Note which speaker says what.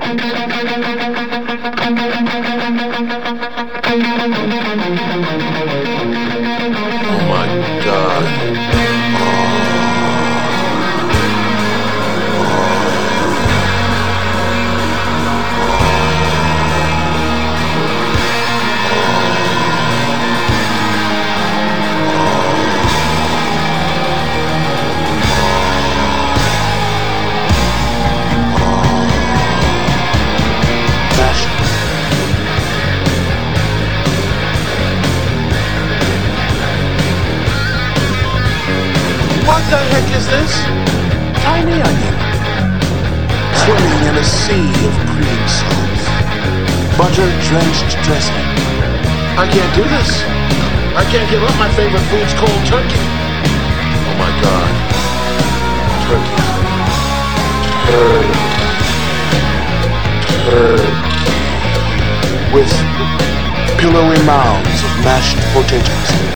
Speaker 1: Oh my God. What the heck is this? Tiny onion. Swimming in a sea of cream sauce. Butter-drenched dressing. I can't do this. I can't give up my favorite food's cold turkey. Oh my God. Turkey. With pillowy mounds of mashed potatoes.